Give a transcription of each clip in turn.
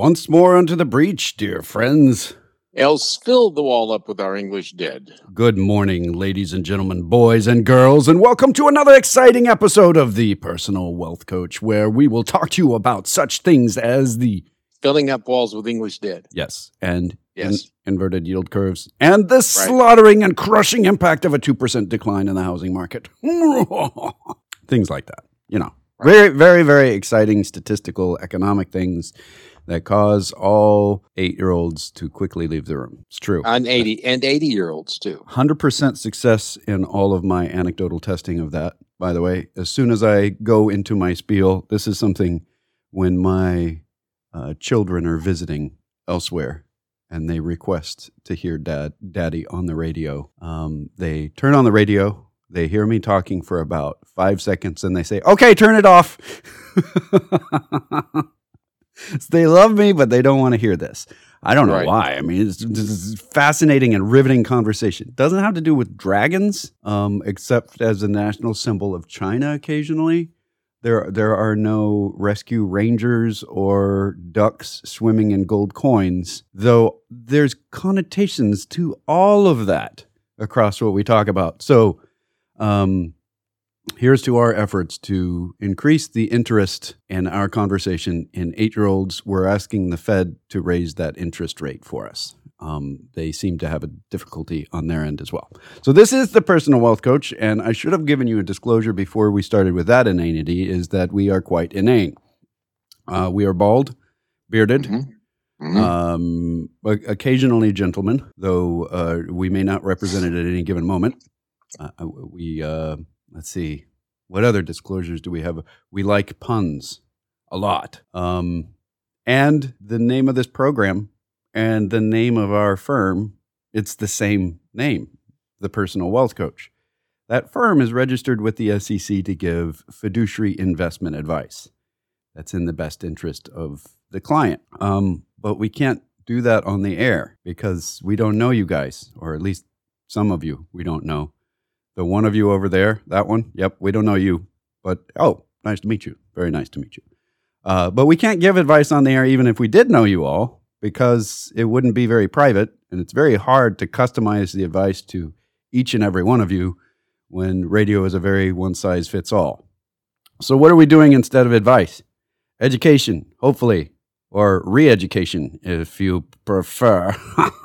Once more unto the breach, dear friends. Else fill the wall up with our English dead. Good morning, ladies and gentlemen, boys and girls, and welcome to another exciting episode of the Personal Wealth Coach, where we will talk to you about such things as the... Filling up walls with English dead. Yes, and Yes. inverted yield curves, and the slaughtering and crushing impact of a 2% decline in the housing market. Things like that, you know. Very, very, very exciting statistical economic things that cause all 8-year-olds to quickly leave the room. It's true. And 80-year-olds too. 100% success in all of my anecdotal testing of that, by the way. As soon as I go into my spiel, this is something when my children are visiting elsewhere and they request to hear daddy on the radio. They turn on the radio, they hear me talking for about 5 seconds, and they say, okay, turn it off. They love me, but they don't want to hear this. I don't know why. I mean, it's fascinating and riveting conversation. It doesn't have to do with dragons, except as a national symbol of China occasionally. There are no rescue rangers or ducks swimming in gold coins, though there's connotations to all of that across what we talk about. So here's to our efforts to increase the interest in our conversation in 8-year-olds. We're asking the Fed to raise that interest rate for us. They seem to have a difficulty on their end as well. So this is the Personal Wealth Coach, and I should have given you a disclosure before we started with that inanity, is that we are quite inane. We are bald, bearded, occasionally gentlemen, though we may not represent it at any given moment. Let's see, what other disclosures do we have? We like puns a lot. And the name of this program and the name of our firm, it's the same name, the Personal Wealth Coach. That firm is registered with the SEC to give fiduciary investment advice. That's in the best interest of the client. But we can't do that on the air because we don't know you guys, or at least some of you we don't know. The one of you over there, that one, yep, we don't know you. But, oh, nice to meet you. Very nice to meet you. But we can't give advice on the air even if we did know you all, because it wouldn't be very private, and it's very hard to customize the advice to each and every one of you when radio is a very one-size-fits-all. So what are we doing instead of advice? Education, hopefully, or re-education, if you prefer.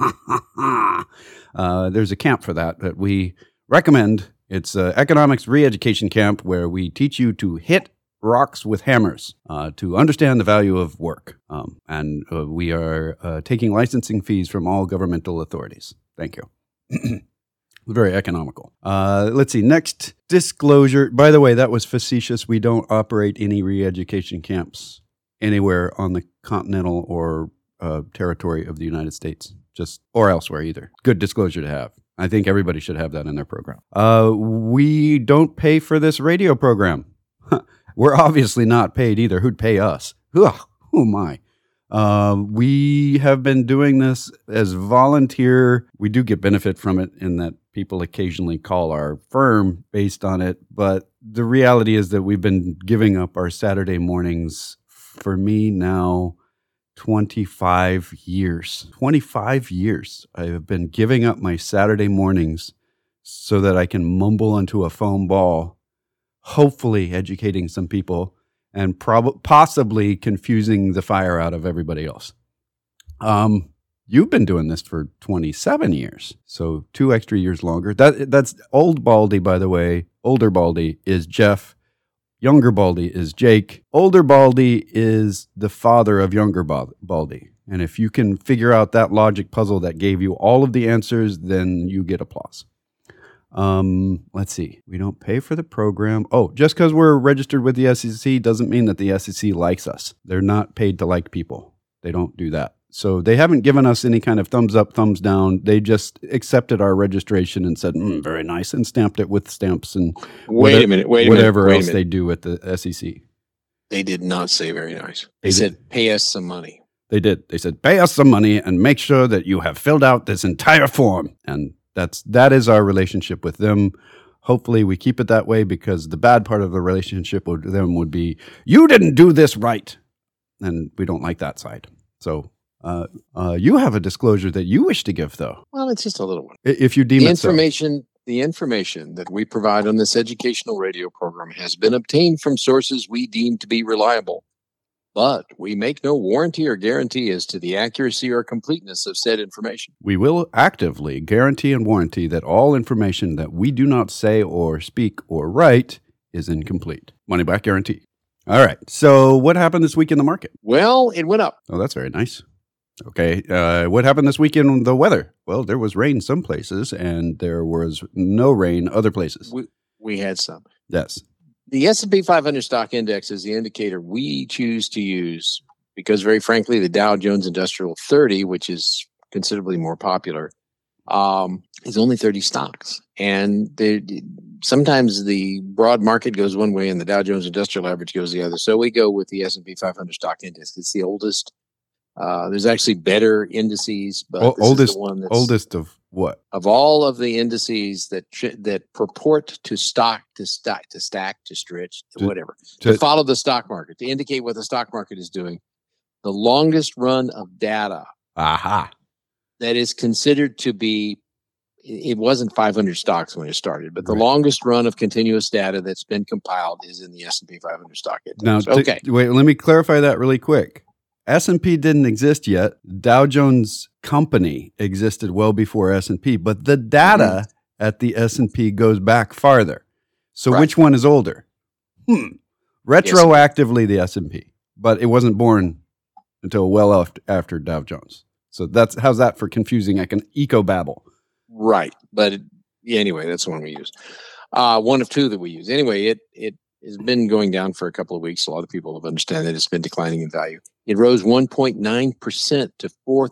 There's a camp for that we recommend. It's an economics re-education camp where we teach you to hit rocks with hammers to understand the value of work. And we are taking licensing fees from all governmental authorities. Thank you. Very economical. Let's see. Next disclosure. By the way, that was facetious. We don't operate any re-education camps anywhere on the continental or territory of the United States, or elsewhere either. Good disclosure to have. I think everybody should have that in their program. We don't pay for this radio program. We're obviously not paid either. Who'd pay us? Oh my. We have been doing this as volunteer. We do get benefit from it in that people occasionally call our firm based on it. But the reality is that we've been giving up our Saturday mornings, for me now, 25 years. 25 years. I have been giving up my Saturday mornings so that I can mumble into a foam ball, hopefully educating some people and possibly confusing the fire out of everybody else. You've been doing this for 27 years, so 2 extra years longer. That's old Baldy, by the way. Older Baldy is Jeff. Younger Baldy is Jake. Older Baldy is the father of younger Baldy. And if you can figure out that logic puzzle that gave you all of the answers, then you get applause. Let's see. We don't pay for the program. Oh, just because we're registered with the SEC doesn't mean that the SEC likes us. They're not paid to like people. They don't do that. So they haven't given us any kind of thumbs up, thumbs down. They just accepted our registration and said, very nice, and stamped it with stamps and whatever else they do at the SEC. They did not say very nice. They said, pay us some money. They did. They said, pay us some money and make sure that you have filled out this entire form. And that is our relationship with them. Hopefully we keep it that way, because the bad part of the relationship with them would be, you didn't do this right. And we don't like that side. So you have a disclosure that you wish to give, though. Well, it's just a little one. If you deem The it so. the information that we provide on this educational radio program has been obtained from sources we deem to be reliable, but we make no warranty or guarantee as to the accuracy or completeness of said information. We will actively guarantee and warranty that all information that we do not say or speak or write is incomplete. Money back guarantee. All right. So what happened this week in the market? Well, it went up. Oh, that's very nice. Okay. What happened this week in the weather? Well, there was rain some places and there was no rain other places. We had some. Yes. The S&P 500 stock index is the indicator we choose to use because, very frankly, the Dow Jones Industrial 30, which is considerably more popular, is only 30 stocks. And sometimes the broad market goes one way and the Dow Jones Industrial Average goes the other. So we go with the S&P 500 stock index. It's the oldest. There's actually better indices, but this is the one that's oldest of what? Of all of the indices that purport to stack, to stretch, whatever, to follow the stock market, to indicate what the stock market is doing, the longest run of data that is considered to be, it wasn't 500 stocks when it started, but the longest run of continuous data that's been compiled is in the S&P 500 stock index. Now, wait, let me clarify that really quick. S&P didn't exist yet. Dow Jones Company existed well before S&P, but the data at the S&P goes back farther. So which one is older? Retroactively, the S&P, but it wasn't born until well after Dow Jones. So how's that for confusing eco-babble? Right. But anyway, that's the one we use. One of two that we use. Anyway, it has been going down for a couple of weeks. A lot of people have understood that it's been declining in value. It rose 1.9% to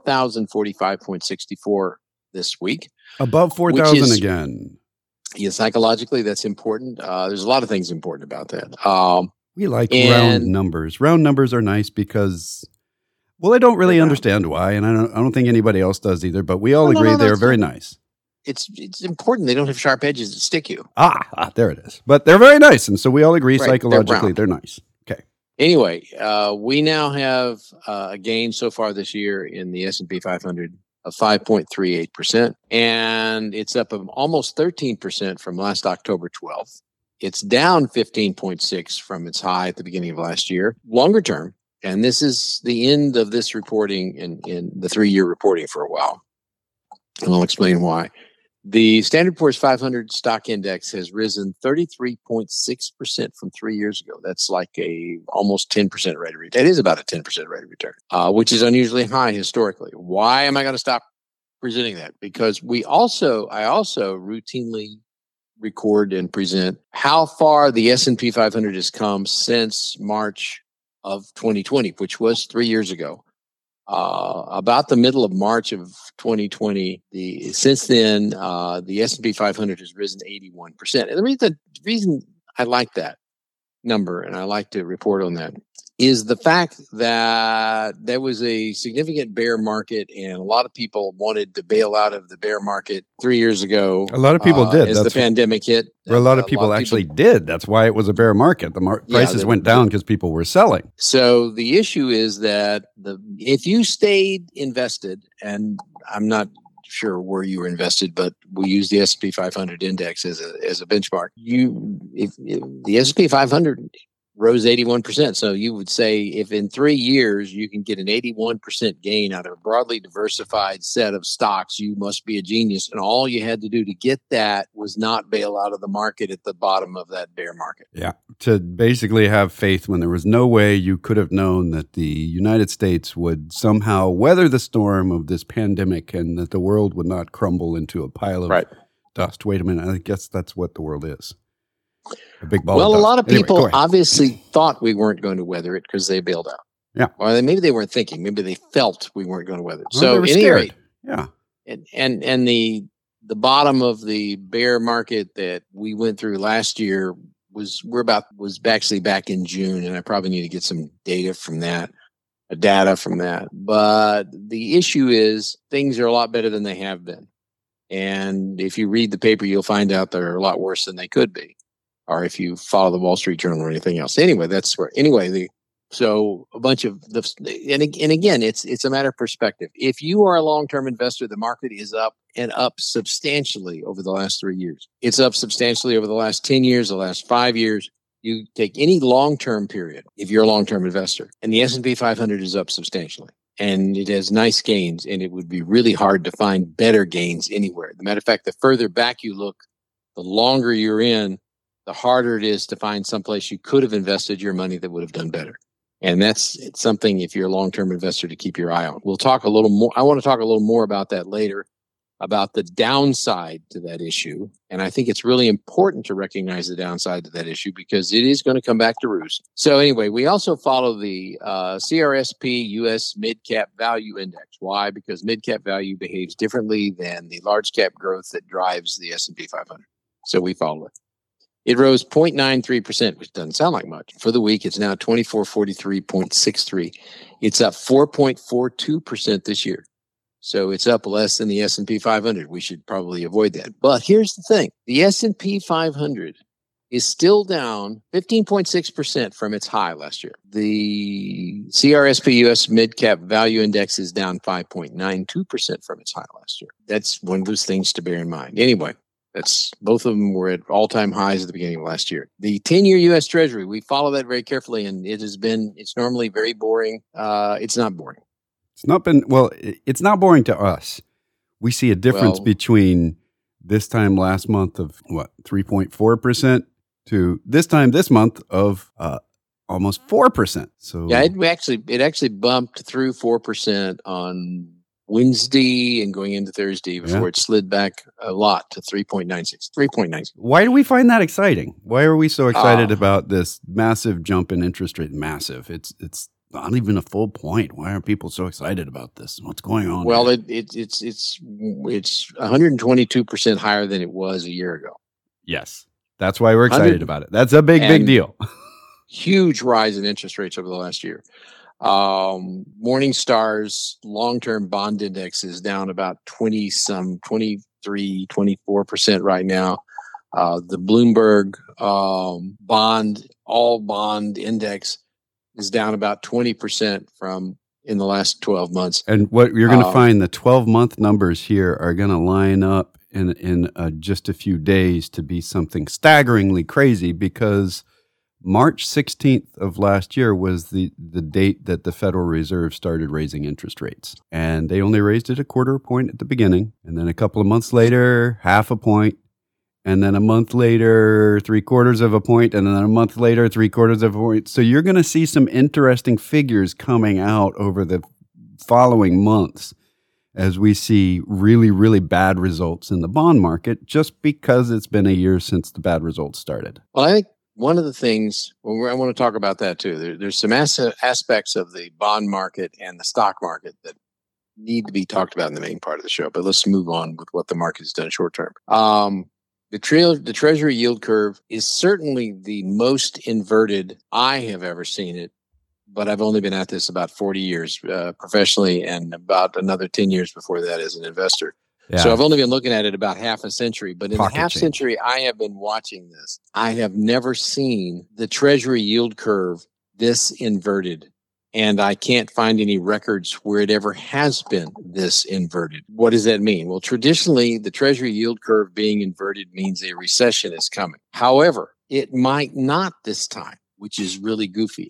4,045.64 this week. Above 4,000 again. Yeah, psychologically, that's important. There's a lot of things important about that. We like round numbers. Round numbers are nice because, well, I don't really understand why, and I don't think anybody else does either, but we all agree they're very nice. It's important. They don't have sharp edges that stick you. There it is. But they're very nice, and so we all agree psychologically they're nice. Okay. Anyway, we now have a gain so far this year in the S&P 500 of 5.38%, and it's up almost 13% from last October 12th. It's down 15.6 from its high at the beginning of last year. Longer term, and this is the end of this reporting in the 3-year reporting for a while, and I'll explain why. The Standard & Poor's 500 stock index has risen 33.6% from 3 years ago. That's like a almost 10% rate of return. That is about a 10% rate of return, which is unusually high historically. Why am I going to stop presenting that? Because I also routinely record and present how far the S&P 500 has come since March of 2020, which was 3 years ago. About the middle of March of 2020, since then, the S&P 500 has risen 81%. And the reason I like that number and I like to report on that is the fact that there was a significant bear market and a lot of people wanted to bail out of the bear market 3 years ago. A lot of people did. As the pandemic hit. A lot of people actually did. That's why it was a bear market. The prices went down because people were selling. So the issue is that if you stayed invested, and I'm not sure where you were invested, but we use the S&P 500 index as a benchmark. If the S&P 500 rose 81%. So you would say if in 3 years you can get an 81% gain out of a broadly diversified set of stocks, you must be a genius. And all you had to do to get that was not bail out of the market at the bottom of that bear market. Yeah. To basically have faith when there was no way you could have known that the United States would somehow weather the storm of this pandemic and that the world would not crumble into a pile of dust. Wait a minute. I guess that's what the world is. A big ball. Well, a lot of people obviously thought we weren't going to weather it because they bailed out. Yeah. Or maybe they weren't thinking. Maybe they felt we weren't going to weather it. Well, so anyway, yeah. And the bottom of the bear market that we went through last year was actually back in June, and I probably need to get some data from that. But the issue is things are a lot better than they have been. And if you read the paper, you'll find out they're a lot worse than they could be. Or if you follow the Wall Street Journal or anything else. Anyway, the So a bunch of and again, it's a matter of perspective. If you are a long-term investor, the market is up and up substantially over the last 3 years. It's up substantially over the last 10 years, the last 5 years. You take any long-term period, if you're a long-term investor, and the S&P 500 is up substantially. And it has nice gains, and it would be really hard to find better gains anywhere. As a matter of fact, the further back you look, the longer you're in, the harder it is to find someplace you could have invested your money that would have done better. And it's something, if you're a long-term investor, to keep your eye on. We'll talk a little more. I want to talk a little more about that later, about the downside to that issue. And I think it's really important to recognize the downside to that issue because it is going to come back to roost. So anyway, we also follow the CRSP US Mid-Cap Value Index. Why? Because mid-cap value behaves differently than the large-cap growth that drives the S&P 500. So we follow it. It rose 0.93%, which doesn't sound like much. For the week, it's now 2443.63. It's up 4.42% this year. So it's up less than the S&P 500. We should probably avoid that. But here's the thing. The S&P 500 is still down 15.6% from its high last year. The CRSP US Mid-Cap Value Index is down 5.92% from its high last year. That's one of those things to bear in mind. Anyway, both of them were at all-time highs at the beginning of last year. The 10-year U.S. Treasury, we follow that very carefully, and it's normally very boring. It's not boring. It's not boring to us. We see a difference between this time last month of 3.4% to this time this month of almost 4%. So yeah, it actually bumped through 4% on Wednesday and going into Thursday before it slid back a lot to 3.96. Why do we find that exciting? Why are we so excited about this massive jump in interest rate? Massive. It's not even a full point. Why are people so excited about this? What's going on? Well, it's 122% higher than it was a year ago. Yes. That's why we're excited about it. That's a big deal. Huge rise in interest rates over the last year. Morningstar's long-term bond index is down about 24% right now. The Bloomberg all bond index is down about 20% from in the last 12 months. And what you're going to find, the 12-month numbers here are going to line up in just a few days to be something staggeringly crazy because March 16th of last year was the date that the Federal Reserve started raising interest rates. And they only raised it a quarter point at the beginning. And then a couple of months later, half a point. And then a month later, 3/4 of a point. And then a month later, 3/4 of a point. So you're going to see some interesting figures coming out over the following months as we see really, really bad results in the bond market just because it's been a year since the bad results started. Well, I think one of the things, I want to talk about that too. There's some aspects of the bond market and the stock market that need to be talked about in the main part of the show. But let's move on with what the market has done short term. The Treasury yield curve is certainly the most inverted I have ever seen it. But I've only been at this about 40 years professionally and about another 10 years before that as an investor. Yeah. So I've only been looking at it about half a century, but in the half century I have been watching this, I have never seen the Treasury yield curve this inverted. And I can't find any records where it ever has been this inverted. What does that mean? Well, traditionally, the Treasury yield curve being inverted means a recession is coming. However, it might not this time, which is really goofy.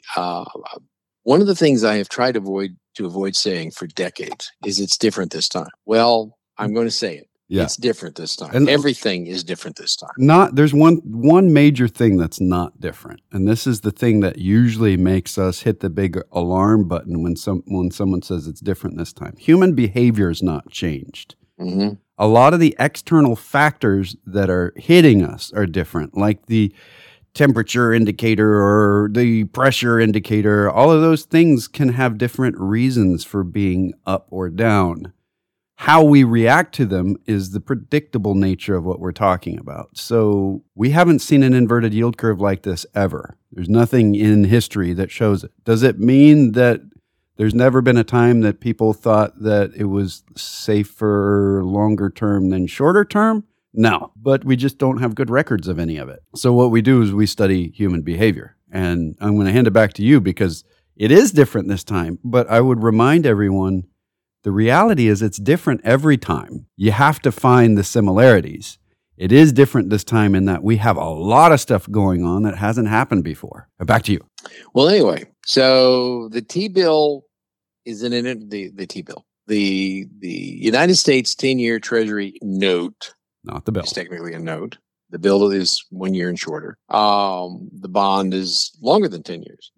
One of the things I have tried to avoid saying for decades is it's different this time. Well, I'm going to say it. Yeah. It's different this time. And everything is different this time. There's one major thing that's not different. And this is the thing that usually makes us hit the big alarm button when someone says it's different this time. Human behavior is not changed. Mm-hmm. A lot of the external factors that are hitting us are different, like the temperature indicator or the pressure indicator. All of those things can have different reasons for being up or down. How we react to them is the predictable nature of what we're talking about. So we haven't seen an inverted yield curve like this ever. There's nothing in history that shows it. Does it mean that there's never been a time that people thought that it was safer longer term than shorter term? No, but we just don't have good records of any of it. So what we do is we study human behavior. And I'm going to hand it back to you because It is different this time, but I would remind everyone the reality is it's different every time. You have to find the similarities. It is different this time in that we have a lot of stuff going on that hasn't happened before. Back to you. Well, anyway, so the T-bill is the T-bill. The United States 10-year Treasury note, not the bill. It's technically a note. The bill is 1 year and shorter. The bond is longer than 10 years.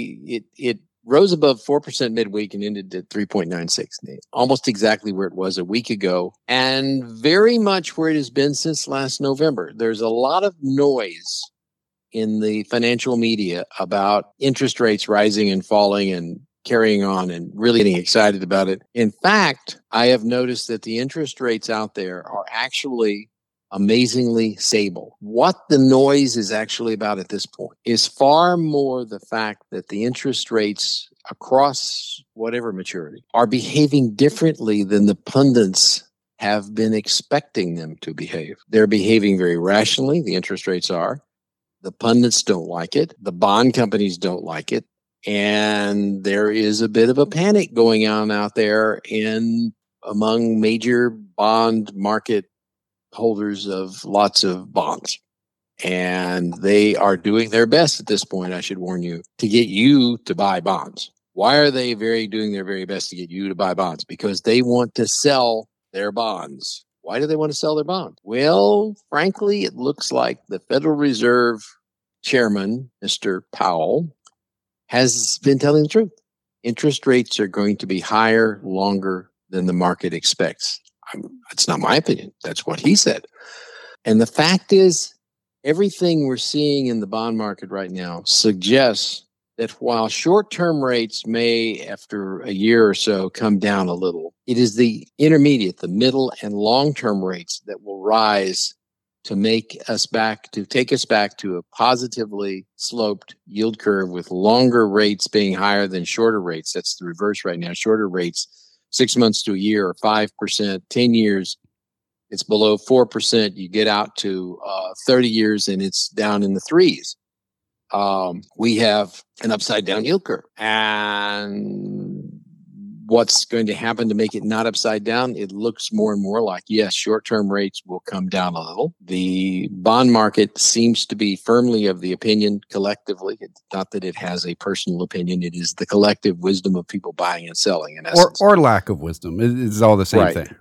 It rose above 4% midweek and ended at 3.96, almost exactly where it was a week ago, and very much where it has been since last November. There's a lot of noise in the financial media about interest rates rising and falling and carrying on and really getting excited about it. In fact, I have noticed that the interest rates out there are actually amazingly stable. What the noise is actually about at this point is far more the fact that the interest rates across whatever maturity are behaving differently than the pundits have been expecting them to behave. They're behaving very rationally. The interest rates are. The pundits don't like it. The bond companies don't like it. And there is a bit of a panic going on out there among major bond market holders of lots of bonds. And they are doing their best at this point, I should warn you, to get you to buy bonds. Why are they doing their very best to get you to buy bonds? Because they want to sell their bonds. Why do they want to sell their bonds? Well, frankly, it looks like the Federal Reserve Chairman, Mr. Powell, has been telling the truth. Interest rates are going to be higher longer than the market expects. It's not my opinion. That's what he said. And the fact is, everything we're seeing in the bond market right now suggests that while short-term rates may, after a year or so, come down a little, it is the intermediate, the middle and long-term rates that will rise to take us back to a positively sloped yield curve with longer rates being higher than shorter rates. That's the reverse right now. Shorter rates, 6 months to a year or 5%, 10 years, it's below 4%. You get out to 30 years and it's down in the threes. We have an upside down yield curve. And what's going to happen to make it not upside down? It looks more and more like, yes, short-term rates will come down a little. The bond market seems to be firmly of the opinion collectively, not that it has a personal opinion, it is the collective wisdom of people buying and selling in essence. Or lack of wisdom. It's all the same thing.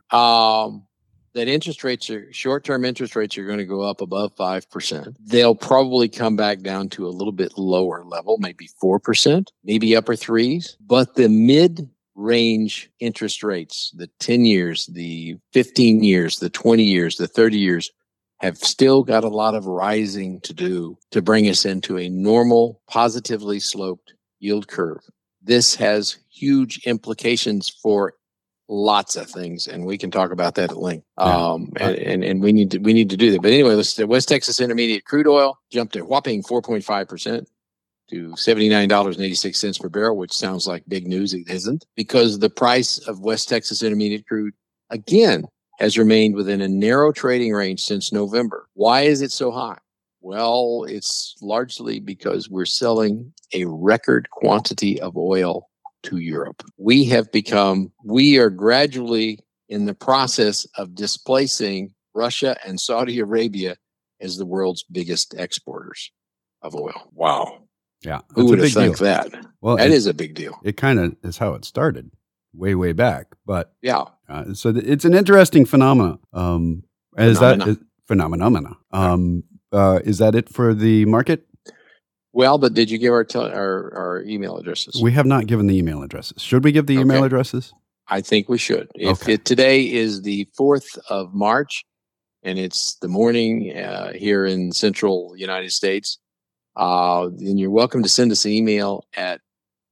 That short-term interest rates are going to go up above 5%. They'll probably come back down to a little bit lower level, maybe 4%, maybe upper threes. But the mid-range interest rates, the 10 years, the 15 years, the 20 years, the 30 years, have still got a lot of rising to do to bring us into a normal, positively sloped yield curve. This has huge implications for lots of things, and we can talk about that at length. And we need to do that. But anyway, let's West Texas Intermediate crude oil jumped a whopping 4.5% to $79.86 per barrel, which sounds like big news. It isn't, because the price of West Texas Intermediate crude again has remained within a narrow trading range since November. Why is it so high? Well, it's largely because we're selling a record quantity of oil to Europe. We are gradually in the process of displacing Russia and Saudi Arabia as the world's biggest exporters of oil. Wow. Yeah. Who would have thought that? Well, that is a big deal. It kind of is how it started way back. But yeah. So it's an interesting phenomenon. Is that it for the market? Well, but did you give our email addresses? We have not given the email addresses. Should we give the email addresses? I think we should. Today is the 4th of March, and it's the morning here in central United States, then you're welcome to send us an email at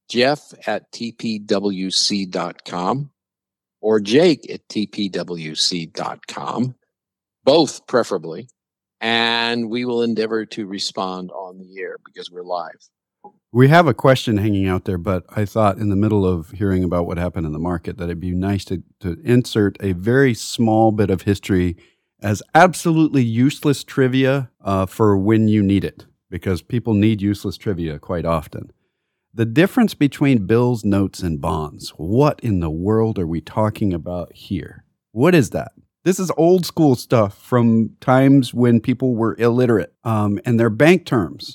jeff@tpwc.com or jake@tpwc.com, both preferably. And we will endeavor to respond on the air because we're live. We have a question hanging out there, but I thought in the middle of hearing about what happened in the market that it'd be nice to insert a very small bit of history as absolutely useless trivia for when you need it, because people need useless trivia quite often. The difference between bills, notes, and bonds. What in the world are we talking about here? What is that? This is old school stuff from times when people were illiterate, and they're bank terms.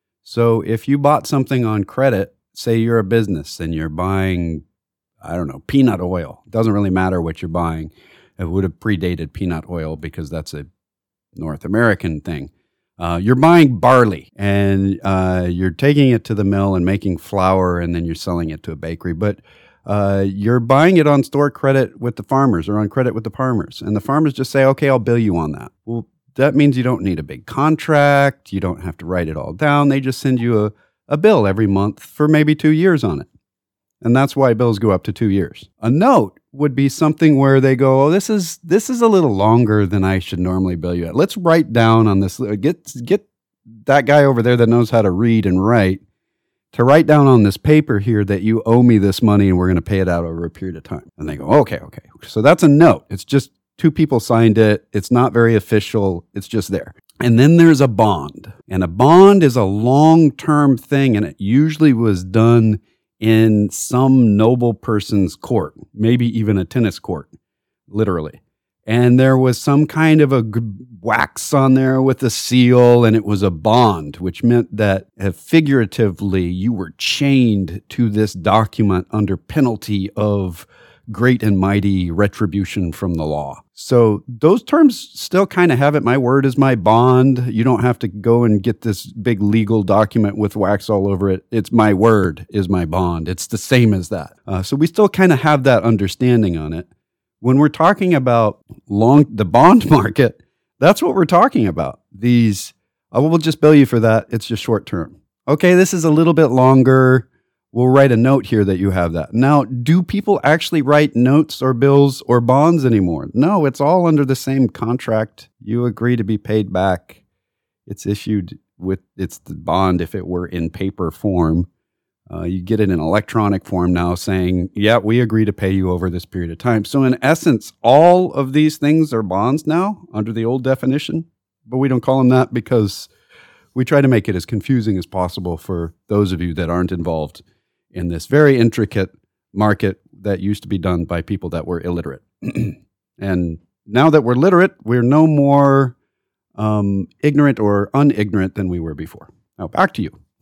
So if you bought something on credit, say you're a business and you're buying, I don't know, peanut oil. It doesn't really matter what you're buying. It would have predated peanut oil because that's a North American thing. You're buying barley and you're taking it to the mill and making flour, and then you're selling it to a bakery. But you're buying it on store credit with the farmers or on credit with the farmers. And the farmers just say, okay, I'll bill you on that. Well, that means you don't need a big contract. You don't have to write it all down. They just send you a bill every month for maybe 2 years on it. And that's why bills go up to 2 years. A note would be something where they go, oh, this is a little longer than I should normally bill you at. Let's write down on this. Get that guy over there that knows how to read and write to write down on this paper here that you owe me this money and we're going to pay it out over a period of time. And they go, okay. So that's a note. It's just 2 people signed it. It's not very official. It's just there. And then there's a bond. And a bond is a long-term thing, and it usually was done in some noble person's court, maybe even a tennis court, literally. And there was some kind of a wax on there with a seal, and it was a bond, which meant that figuratively you were chained to this document under penalty of great and mighty retribution from the law. So those terms still kind of have it. My word is my bond. You don't have to go and get this big legal document with wax all over it. It's my word is my bond. It's the same as that. So we still kind of have that understanding on it. When we're talking about the bond market, that's what we're talking about. These, we'll just bill you for that. It's just short term. Okay, this is a little bit longer. We'll write a note here that you have that. Now, do people actually write notes or bills or bonds anymore? No, it's all under the same contract. You agree to be paid back. It's issued it's the bond if it were in paper form. You get it in electronic form now saying, yeah, we agree to pay you over this period of time. So in essence, all of these things are bonds now under the old definition, but we don't call them that because we try to make it as confusing as possible for those of you that aren't involved in this very intricate market that used to be done by people that were illiterate. And now that we're literate, we're no more ignorant or unignorant than we were before. Now, back to you.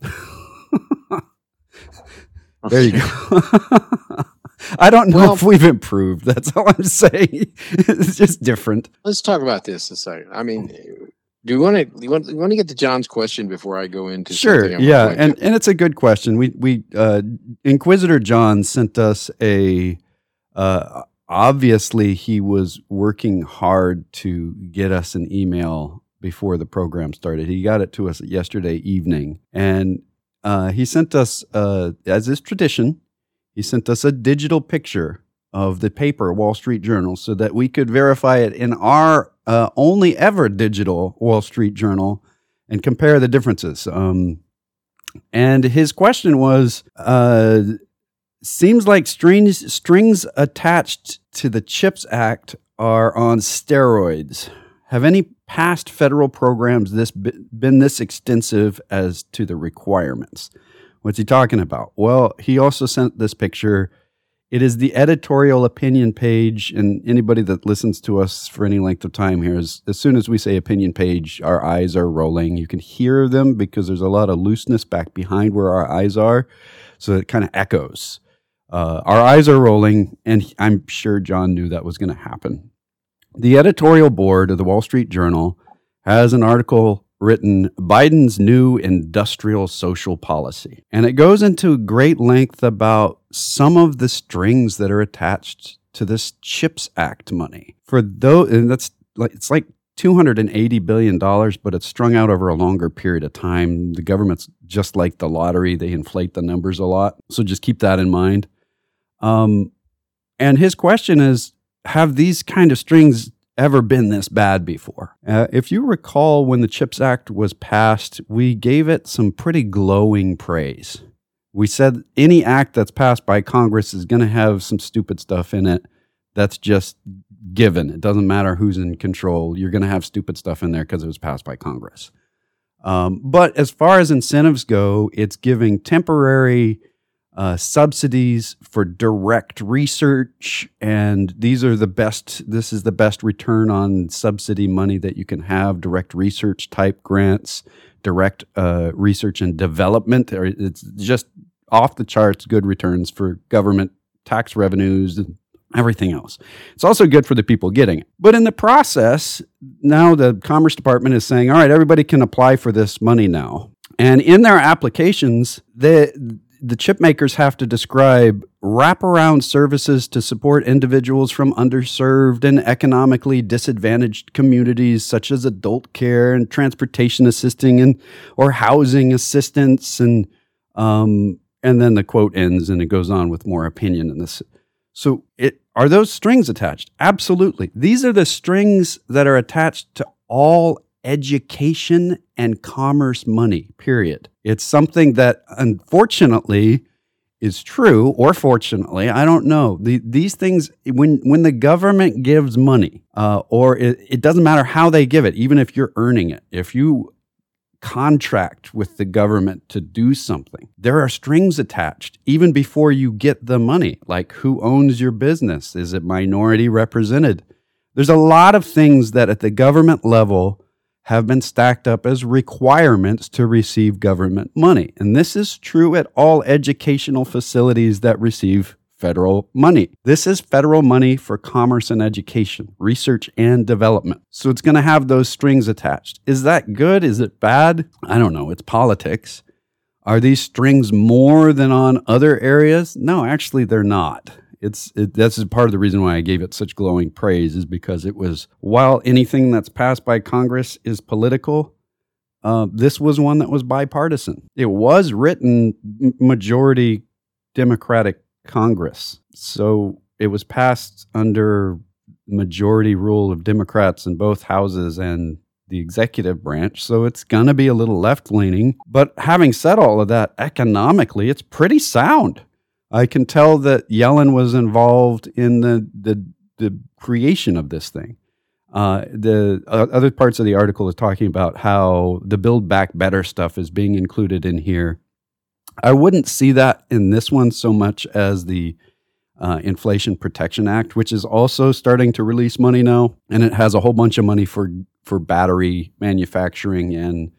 There you go. I don't know if we've improved. That's all I'm saying. It's just different. Let's talk about this a second. I mean, do you want to get to John's question before I go into sure? Yeah, and it's a good question. We Inquisitor John sent us obviously he was working hard to get us an email before the program started. He got it to us yesterday evening, and he sent us, as is tradition, he sent us a digital picture of the paper Wall Street Journal so that we could verify it in our only ever digital Wall Street Journal and compare the differences. And his question was, seems like strings attached to the CHIPS Act are on steroids. Have any past federal programs been this extensive as to the requirements? What's he talking about? Well, he also sent this picture. It is the editorial opinion page, and anybody that listens to us for any length of time here, as soon as we say opinion page, our eyes are rolling. You can hear them because there's a lot of looseness back behind where our eyes are, so it kind of echoes. Our eyes are rolling, and I'm sure John knew that was going to happen. The editorial board of the Wall Street Journal has an article written, Biden's New Industrial Social Policy. And it goes into great length about some of the strings that are attached to this CHIPS Act money. And it's like $280 billion, but it's strung out over a longer period of time. The government's just like the lottery. They inflate the numbers a lot. So just keep that in mind. And his question is, have these kind of strings ever been this bad before? If you recall, when the CHIPS Act was passed, we gave it some pretty glowing praise. We said any act that's passed by Congress is going to have some stupid stuff in it. That's just given. It doesn't matter who's in control. You're going to have stupid stuff in there because it was passed by Congress. But as far as incentives go, it's giving temporary subsidies for direct research, and this is the best return on subsidy money that you can have, direct research type grants, direct research and development. It's just off the charts good returns for government tax revenues and everything else. It's also good for the people getting it. But in the process, now the Commerce Department is saying, all right, everybody can apply for this money now. And in their applications, the chip makers have to describe wraparound services to support individuals from underserved and economically disadvantaged communities, such as adult care and transportation assisting or housing assistance. And then the quote ends and it goes on with more opinion in this. So are those strings attached? Absolutely. These are the strings that are attached to all education and commerce money, period. It's something that unfortunately is true, or fortunately, I don't know. These things, when the government gives money, or it doesn't matter how they give it, even if you're earning it, if you contract with the government to do something, there are strings attached even before you get the money, like who owns your business? Is it minority represented? There's a lot of things that at the government level have been stacked up as requirements to receive government money. And this is true at all educational facilities that receive federal money. This is federal money for commerce and education, research and development. So it's going to have those strings attached. Is that good? Is it bad? I don't know. It's politics. Are these strings more than on other areas? No, actually, they're not. This is part of the reason why I gave it such glowing praise, is because it was, while anything that's passed by Congress is political, this was one that was bipartisan. It was written majority Democratic Congress. So it was passed under majority rule of Democrats in both houses and the executive branch. So it's going to be a little left-leaning. But having said all of that, economically, it's pretty sound. I can tell that Yellen was involved in the creation of this thing. The other parts of the article is talking about how the Build Back Better stuff is being included in here. I wouldn't see that in this one so much as the Inflation Protection Act, which is also starting to release money now, and it has a whole bunch of money for battery manufacturing and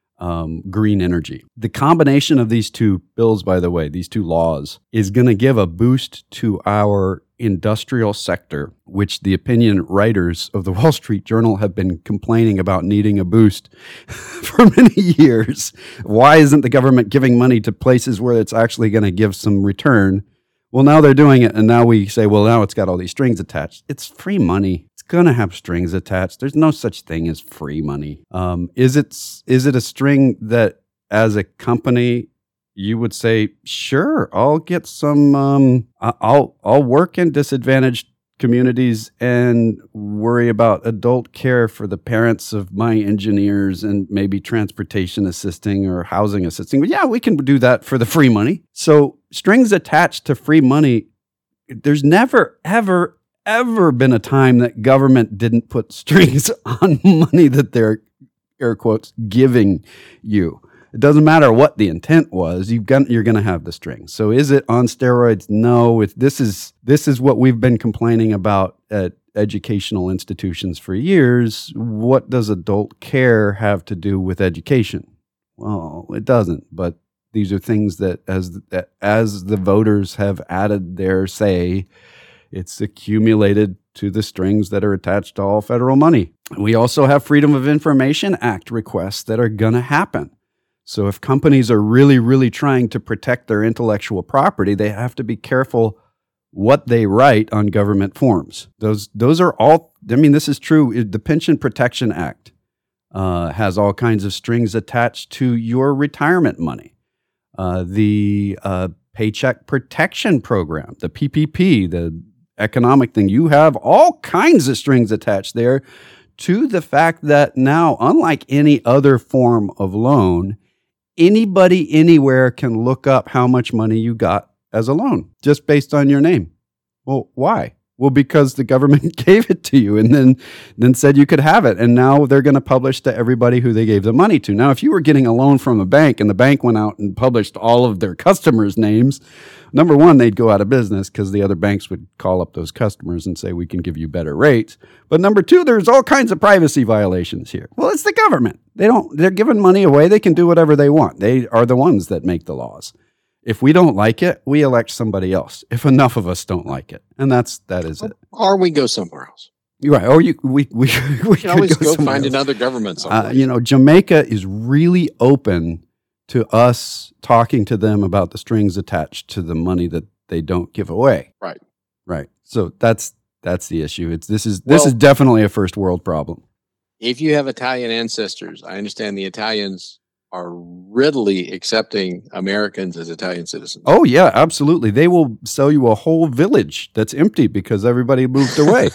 green energy. The combination of these two bills, by the way, these two laws, is going to give a boost to our industrial sector, which the opinion writers of the Wall Street Journal have been complaining about needing a boost for many years. Why isn't the government giving money to places where it's actually going to give some return? Well, now they're doing it, and now we say, well, now it's got all these strings attached. It's free money. It's going to have strings attached. There's no such thing as free money. Is it a string that, as a company, you would say, sure, I'll get some, I'll work in disadvantaged communities and worry about adult care for the parents of my engineers and maybe transportation assisting or housing assisting. But yeah, we can do that for the free money. So strings attached to free money, there's never, ever, ever been a time that government didn't put strings on money that they're, air quotes, giving you. It doesn't matter what the intent was, you're going to have the string. So is it on steroids? No. This is what we've been complaining about at educational institutions for years. What does adult care have to do with education? Well, it doesn't. But these are things that as the voters have added their say, it's accumulated to the strings that are attached to all federal money. We also have Freedom of Information Act requests that are going to happen. So if companies are really, really trying to protect their intellectual property, they have to be careful what they write on government forms. Those are all, I mean, this is true. The Pension Protection Act has all kinds of strings attached to your retirement money. The Paycheck Protection Program, the PPP, the economic thing, you have all kinds of strings attached there to the fact that now, unlike any other form of loan, anybody anywhere can look up how much money you got as a loan just based on your name. Well, why? Well, because the government gave it to you and then said you could have it. And now they're going to publish to everybody who they gave the money to. Now, if you were getting a loan from a bank and the bank went out and published all of their customers' names, number one, they'd go out of business because the other banks would call up those customers and say, we can give you better rates. But number two, there's all kinds of privacy violations here. Well, it's the government. They're giving money away. They can do whatever they want. They are the ones that make the laws. If we don't like it, we elect somebody else. If enough of us don't like it, and that is it. Or we go somewhere else. You're right. Or we can always go find another government somewhere. Jamaica is really open to us talking to them about the strings attached to the money that they don't give away. Right. So that's the issue. This is definitely a first world problem. If you have Italian ancestors, I understand the Italians are readily accepting Americans as Italian citizens. Oh, yeah, absolutely. They will sell you a whole village that's empty because everybody moved away.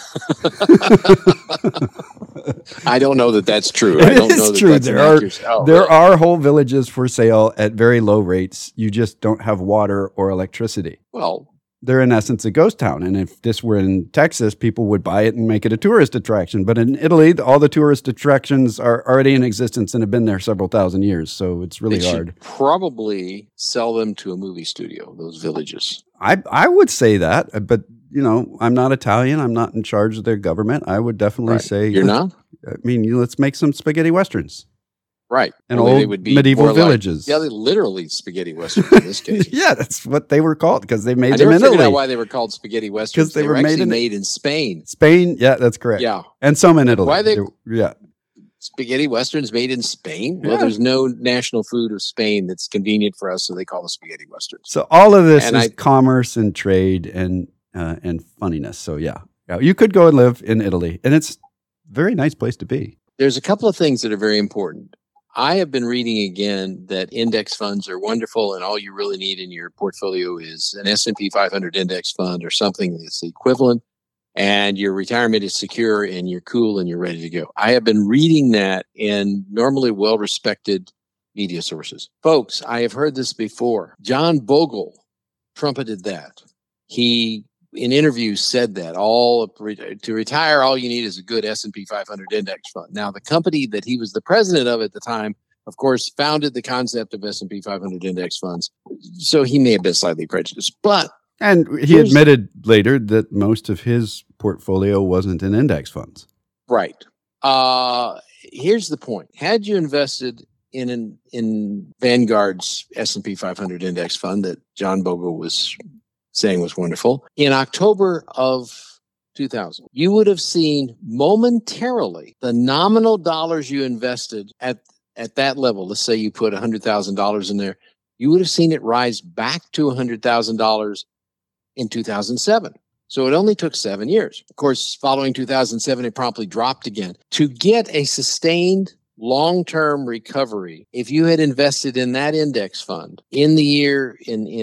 I don't know that that's true. I don't know that true. That's there are whole villages for sale at very low rates. You just don't have water or electricity. Well, they're in essence a ghost town. And if this were in Texas, people would buy it and make it a tourist attraction. But in Italy, all the tourist attractions are already in existence and have been there several thousand years. So it's really hard. Should probably sell them to a movie studio, those villages. I would say that, but I'm not Italian. I'm not in charge of their government. I would definitely say you're not. I mean, let's make some spaghetti westerns. Right. And old they would be medieval villages. They're literally spaghetti westerns in this case. Yeah, that's what they were called because they made them in Italy. I never figured out why they were called spaghetti westerns. Because they were made in Spain. Spain, yeah, that's correct. Yeah. And some in Italy. Why spaghetti westerns made in Spain? Well, there's no national food of Spain that's convenient for us, so they call them spaghetti westerns. So all of this is commerce and trade and funniness. So yeah, you could go and live in Italy, and it's a very nice place to be. There's a couple of things that are very important. I have been reading again that index funds are wonderful, and all you really need in your portfolio is an S&P 500 index fund or something that's the equivalent, and your retirement is secure and you're cool and you're ready to go. I have been reading that in normally well-respected media sources. Folks, I have heard this before. John Bogle trumpeted that. He, in interviews, said that to retire, all you need is a good S&P 500 index fund. Now, the company that he was the president of at the time, of course, founded the concept of S&P 500 index funds. So he may have been slightly prejudiced, and he admitted later that most of his portfolio wasn't in index funds. Right. Here's the point: had you invested in Vanguard's S&P 500 index fund that John Bogle was saying was wonderful, in October of 2000, you would have seen momentarily the nominal dollars you invested at that level. Let's say you put $100,000 in there. You would have seen it rise back to $100,000 in 2007. So it only took 7 years. Of course, following 2007, it promptly dropped again. To get a sustained long-term recovery, if you had invested in that index fund in the year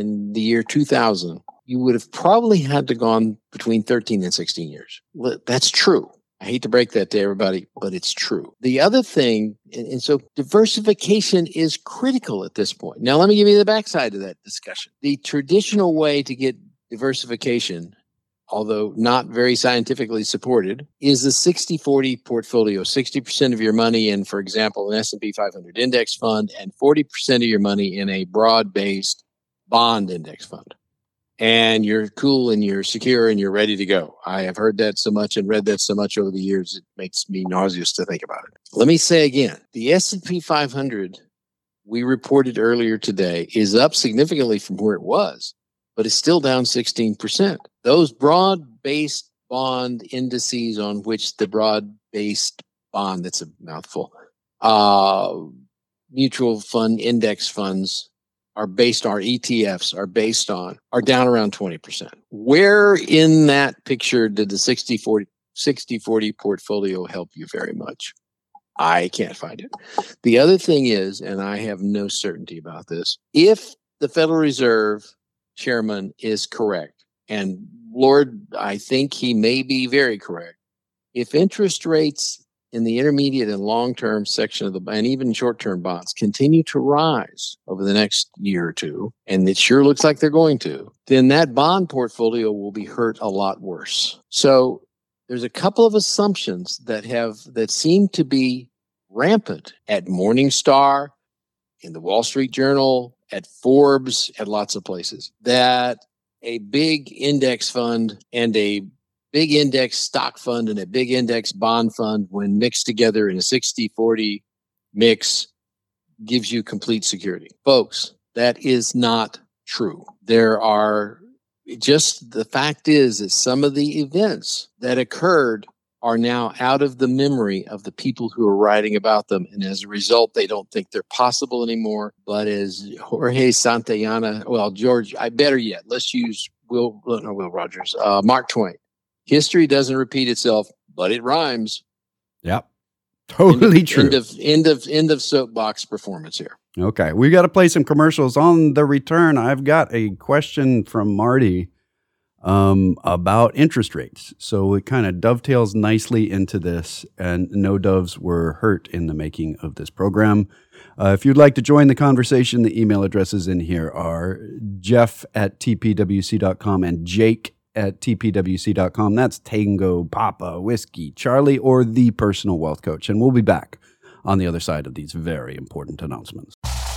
2000, you would have probably had to gone between 13 and 16 years. That's true. I hate to break that to everybody, but it's true. The other thing, and so diversification is critical at this point. Now, let me give you the backside of that discussion. The traditional way to get diversification, although not very scientifically supported, is the 60-40 portfolio. 60% of your money in, for example, an S&P 500 index fund and 40% of your money in a broad-based bond index fund. And you're cool and you're secure and you're ready to go. I have heard that so much and read that so much over the years, it makes me nauseous to think about it. Let me say again, the S&P 500 we reported earlier today is up significantly from where it was, but it's still down 16%. Those broad-based bond indices on which the broad-based bond, that's a mouthful, mutual fund index funds are based on, ETFs are down around 20%. Where in that picture did the 60-40 portfolio help you very much? I can't find it. The other thing is, and I have no certainty about this, if the Federal Reserve chairman is correct, and Lord, I think he may be very correct, if interest rates in the intermediate and long-term section of and even short-term bonds continue to rise over the next year or two, and it sure looks like they're going to, then that bond portfolio will be hurt a lot worse. So there's a couple of assumptions that seem to be rampant at Morningstar, in the Wall Street Journal, at Forbes, at lots of places, that a big index fund and a big index stock fund and a big index bond fund, when mixed together in a 60-40 mix, gives you complete security. Folks, that is not true. The fact is that some of the events that occurred are now out of the memory of the people who are writing about them. And as a result, they don't think they're possible anymore. But as Jorge Santayana, George, let's use Mark Twain. History doesn't repeat itself, but it rhymes. Yep. Totally true. End of soapbox performance here. Okay. We got to play some commercials. On the return, I've got a question from Marty about interest rates. So it kind of dovetails nicely into this, and no doves were hurt in the making of this program. If you'd like to join the conversation, the email addresses in here are jeff@tpwc.com and jake@tpwc.com. That's Tango, Papa, Whiskey, Charlie, or the Personal Wealth Coach. And we'll be back on the other side of these very important announcements.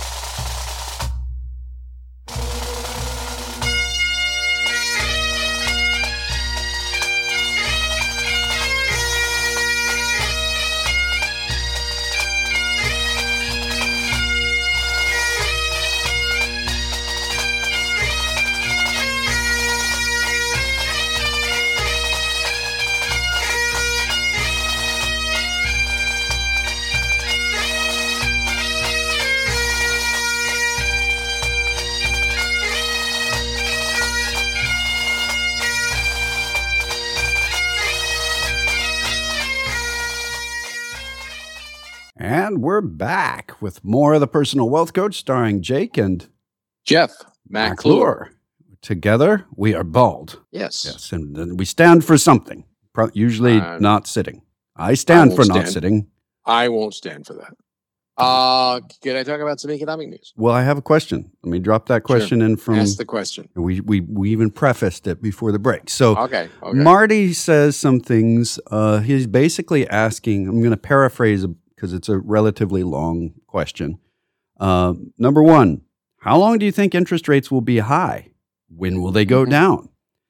And we're back with more of the Personal Wealth Coach, starring Jake and Jeff McClure. Together, we are bald. Yes. And we stand for something, usually not sitting. I stand for not sitting. I won't stand for that. Can I talk about some economic news? Well, I have a question. Let me drop that question in from... Ask the question. We even prefaced it before the break. So okay. Marty says some things. He's basically asking, I'm going to paraphrase because it's a relatively long question. Number one, how long do you think interest rates will be high? When will they go down?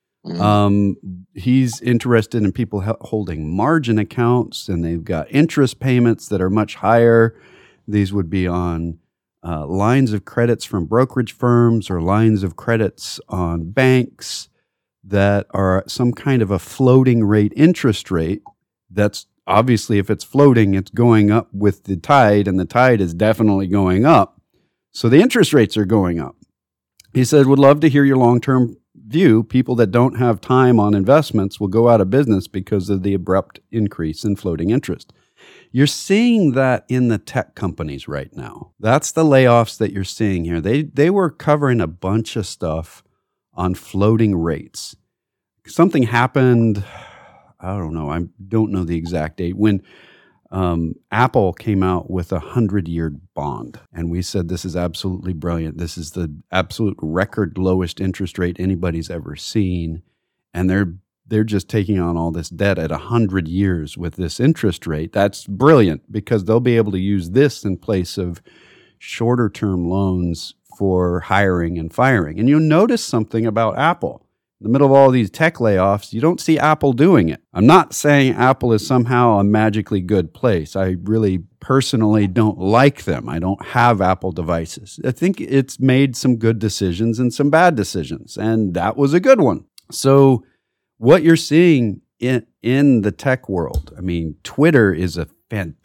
He's interested in people holding margin accounts, and they've got interest payments that are much higher. These would be on lines of credits from brokerage firms or lines of credits on banks that are some kind of a floating rate interest rate. That's obviously, if it's floating, it's going up with the tide, and the tide is definitely going up. So the interest rates are going up. He said, would love to hear your long-term view. People that don't have time on investments will go out of business because of the abrupt increase in floating interest. You're seeing that in the tech companies right now. That's the layoffs that you're seeing here. They were covering a bunch of stuff on floating rates. Something happened, I don't know. I don't know the exact date, when Apple came out with a 100-year bond. And we said, this is absolutely brilliant. This is the absolute record lowest interest rate anybody's ever seen. And they're just taking on all this debt at 100 years with this interest rate. That's brilliant, because they'll be able to use this in place of shorter term loans for hiring and firing. And you'll notice something about Apple. In the middle of all these tech layoffs, you don't see Apple doing it. I'm not saying Apple is somehow a magically good place. I really personally don't like them. I don't have Apple devices. I think it's made some good decisions and some bad decisions, and that was a good one. So what you're seeing in the tech world, I mean, Twitter is a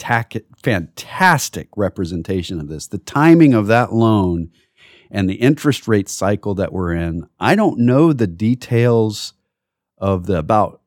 fantastic representation of this. The timing of that loan and the interest rate cycle that we're in. I don't know the details of the about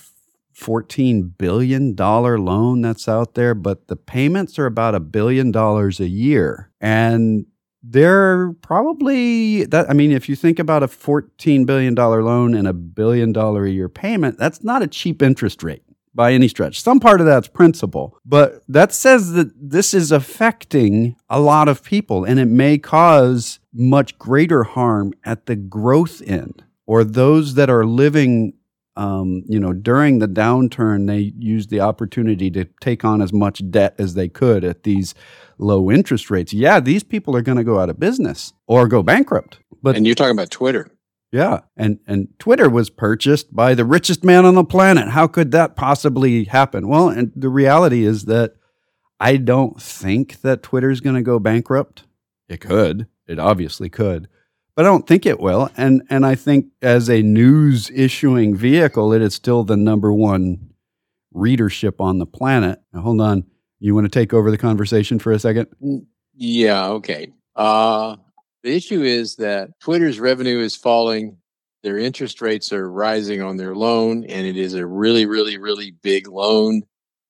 $14 billion loan that's out there, but the payments are about $1 billion a year. And they're probably, if you think about a $14 billion loan and $1 billion a year payment, that's not a cheap interest rate. by any stretch. Some part of that's principle, but that says that this is affecting a lot of people, and it may cause much greater harm at the growth end, or those that are living during the downturn. They used the opportunity to take on as much debt as they could at these low interest rates. Yeah, these people are going to go out of business or go bankrupt. And you're talking about Twitter. Yeah, and Twitter was purchased by the richest man on the planet. How could that possibly happen? Well, and the reality is that I don't think that Twitter's going to go bankrupt. It could. It obviously could. But I don't think it will. And I think as a news issuing vehicle, it is still the number one readership on the planet. Now, hold on. You want to take over the conversation for a second? Yeah, okay. The issue is that Twitter's revenue is falling. Their interest rates are rising on their loan, and it is a really, really, really big loan.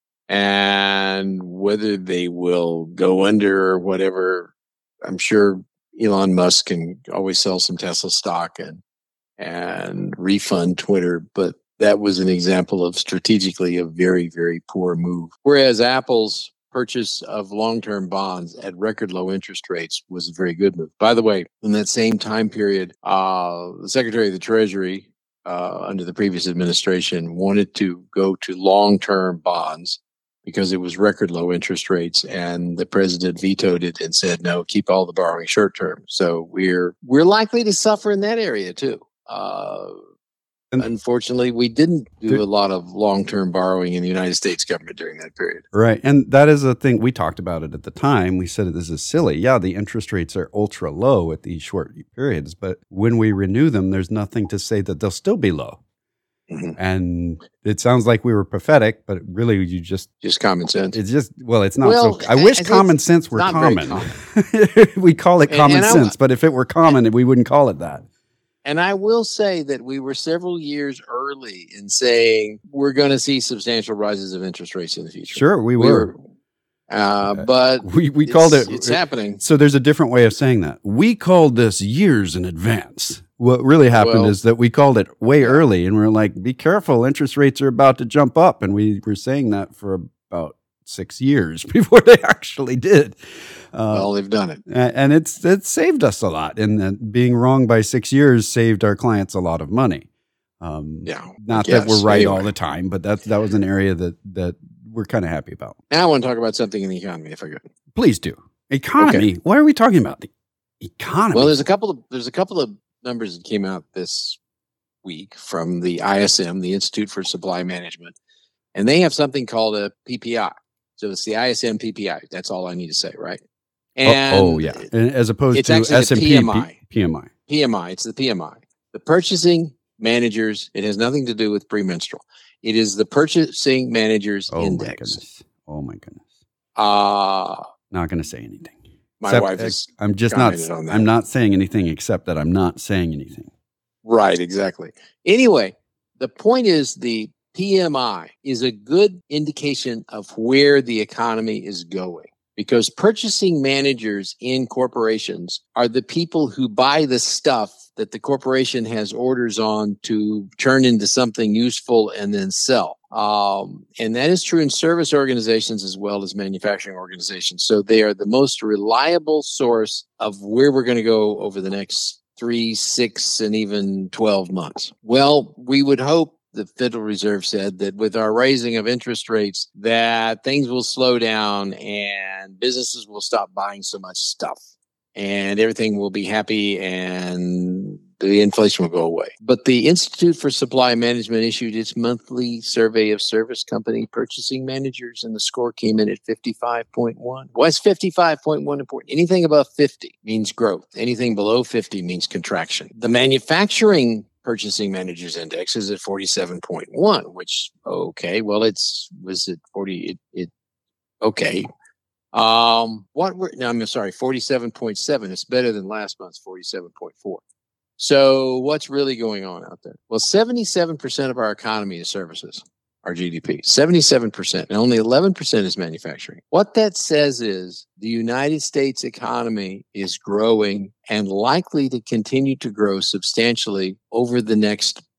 And whether they will go under or whatever, I'm sure Elon Musk can always sell some Tesla stock and refund Twitter. But that was an example of strategically a very, very poor move. Whereas Apple's purchase of long-term bonds at record low interest rates was a very good move. By the way, in that same time period, the Secretary of the Treasury under the previous administration wanted to go to long-term bonds because it was record low interest rates, and the president vetoed it and said, no, keep all the borrowing short-term. So we're likely to suffer in that area too. Unfortunately, we didn't do a lot of long-term borrowing in the United States government during that period. Right. And that is a thing. We talked about it at the time. We said this is silly. Yeah, the interest rates are ultra low at these short periods, but when we renew them, there's nothing to say that they'll still be low. Mm-hmm. And it sounds like we were prophetic, but really you just common sense. It's just, well, it's not. Well, so, I wish common sense were common. We call it common sense, but if it were common, we wouldn't call it that. And I will say that we were several years early in saying we're going to see substantial rises of interest rates in the future. Sure, we were. But we called it. It's happening. So there's a different way of saying that. We called this years in advance. What really happened is that we called it way early, and we were like, be careful, interest rates are about to jump up. And we were saying that for about 6 years before they actually did. Well, they've done it. And it's saved us a lot. And being wrong by 6 years saved our clients a lot of money. Not that we're right all the time, but that was an area that we're kind of happy about. Now I want to talk about something in the economy, if I could. Please do. Economy? Okay. Why are we talking about the economy? Well, there's a couple of numbers that came out this week from the ISM, the Institute for Supply Management, and they have something called a PPI. So it's the ISM PPI. That's all I need to say, right? And yeah. As opposed to S&P PMI. PMI. It's the PMI. The Purchasing Managers. It has nothing to do with premenstrual. It is the Purchasing Managers Index. Oh my goodness. Not going to say anything. My wife is. I'm just not. I'm not saying anything except that I'm not saying anything. Right. Exactly. Anyway, the point is the PMI is a good indication of where the economy is going, because purchasing managers in corporations are the people who buy the stuff that the corporation has orders on to turn into something useful and then sell. And that is true in service organizations as well as manufacturing organizations. So they are the most reliable source of where we're going to go over the next 3, 6, and even 12 months. Well, we would hope, the Federal Reserve said, that with our raising of interest rates, that things will slow down and businesses will stop buying so much stuff and everything will be happy and the inflation will go away. But the Institute for Supply Management issued its monthly survey of service company purchasing managers, and the score came in at 55.1. Why is 55.1 important? Anything above 50 means growth. Anything below 50 means contraction. The manufacturing Purchasing Managers Index is at 47.1, which, okay, well, okay. I'm sorry, 47.7. It's better than last month's 47.4. So what's really going on out there? Well, 77% of our economy is services, our GDP, 77%, and only 11% is manufacturing. What that says is the United States economy is growing and likely to continue to grow substantially over the next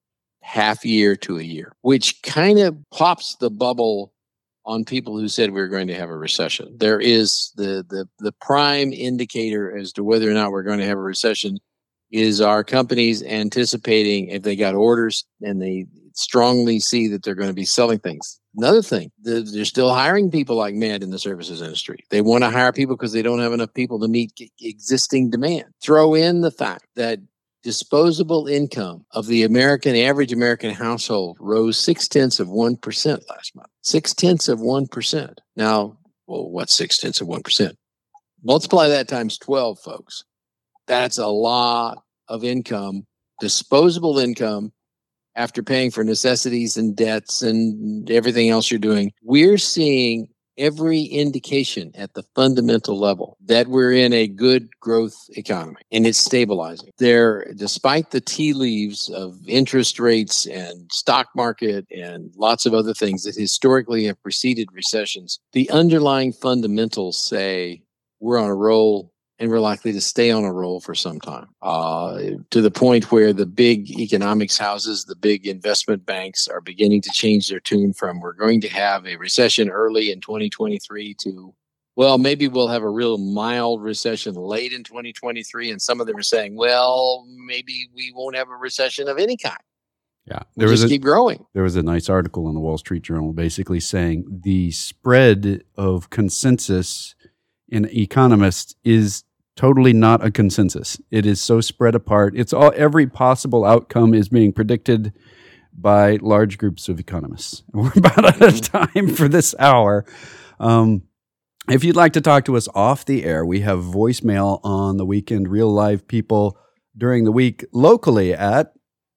half year to a year, which kind of pops the bubble on people who said we were going to have a recession. There is the prime indicator as to whether or not we're going to have a recession is our companies anticipating if they got orders and they strongly see that they're going to be selling things. Another thing, they're still hiring people like mad in the services industry. They want to hire people because they don't have enough people to meet existing demand. Throw in the fact that disposable income of the average American household rose 0.6% last month. 0.6%. Now, well, what's 0.6%? Multiply that times 12, folks. That's a lot of income, disposable income, after paying for necessities and debts and everything else you're doing. We're seeing every indication at the fundamental level that we're in a good growth economy and it's stabilizing. Despite the tea leaves of interest rates and stock market and lots of other things that historically have preceded recessions, the underlying fundamentals say we're on a roll and we're likely to stay on a roll for some time, to the point where the big economics houses, the big investment banks are beginning to change their tune from we're going to have a recession early in 2023 to, well, maybe we'll have a real mild recession late in 2023. And some of them are saying, well, maybe we won't have a recession of any kind. Yeah, keep growing. There was a nice article in the Wall Street Journal basically saying the spread of consensus in economists is totally not a consensus. It is so spread apart. Every possible outcome is being predicted by large groups of economists. We're about out of time for this hour. If you'd like to talk to us off the air, we have voicemail on the weekend, real live people during the week locally at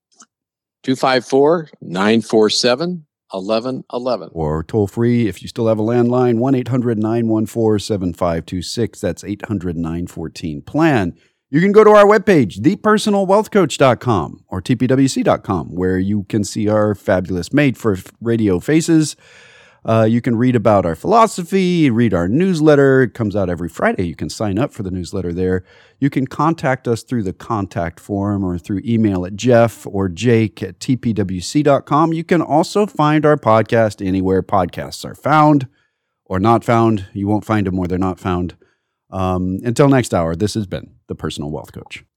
254-947-1111. Or toll free, if you still have a landline, 1-800-914-7526. That's 800-914-PLAN. You can go to our webpage, thepersonalwealthcoach.com or tpwc.com, where you can see our fabulous made-for-radio faces. You can read about our philosophy, read our newsletter. It comes out every Friday. You can sign up for the newsletter there. You can contact us through the contact form or through email at Jeff or Jake at tpwc.com. You can also find our podcast anywhere podcasts are found or not found. You won't find them where they're not found. Until next hour, this has been The Personal Wealth Coach.